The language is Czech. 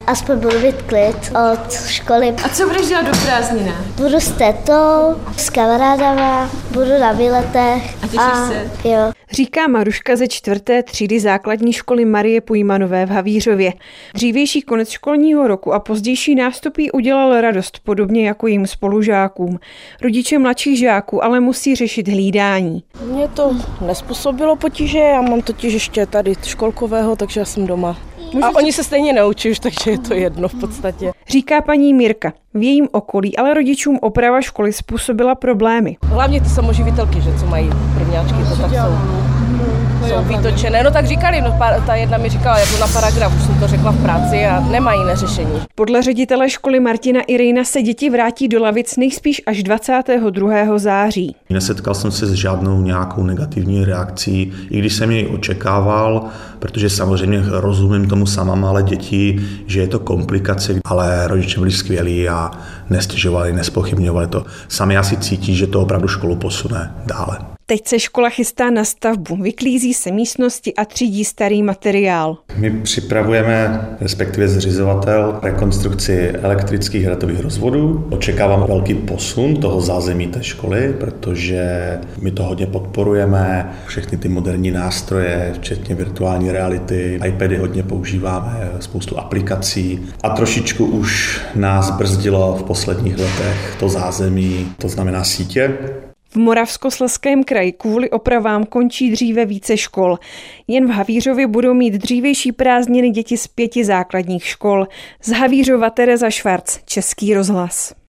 aspoň budu mít klid od školy. A co budeš dělat do prázdniny? Budu s tetou, s kamarádama, budu na výletech. A těšíš se? Jo. Říká Maruška ze 4. třídy základní školy Marie Pujmanové v Havířově. Dřívější konec školního roku a pozdější nástup jí udělal radost, podobně jako jejím spolužákům. Rodiče mladších žáků ale musí řešit hlídání. Mně to nezpůsobilo potíže, já mám totiž ještě tady školkového, takže já jsem doma. A oni se stejně neučí už, takže je to jedno v podstatě. Říká paní Mirka. V jejím okolí ale rodičům oprava školy způsobila problémy. Hlavně ty samoživitelky, že co mají prvňáčky, to tak jsou výtočené. No tak říkali, ta jedna mi říkala jako na paragraf, už jsem to řekla v práci a nemají neřešení. Podle ředitele školy Martina Irejna se děti vrátí do lavic nejspíš až 22. září. Nesetkal jsem se s žádnou nějakou negativní reakcí, i když jsem ji očekával, protože samozřejmě rozumím tomu sama malé děti, že je to komplikace, ale rodiče byli skvělí a nestěžovali, nespochybňovali to. Sami asi cítí, že to opravdu školu posune dále. Teď se škola chystá na stavbu, vyklízí se místnosti a třídí starý materiál. My připravujeme, respektive zřizovatel, rekonstrukci elektrických hratových rozvodů. Očekávám velký posun toho zázemí té školy, protože my to hodně podporujeme. Všechny ty moderní nástroje, včetně virtuální reality, iPady hodně používáme, spoustu aplikací. A trošičku už nás brzdilo v posledních letech to zázemí, to znamená sítě. V Moravskoslezském kraji kvůli opravám končí dříve více škol. Jen v Havířově budou mít dřívější prázdniny děti z 5 základních škol. Z Havířova Tereza Švarc, Český rozhlas.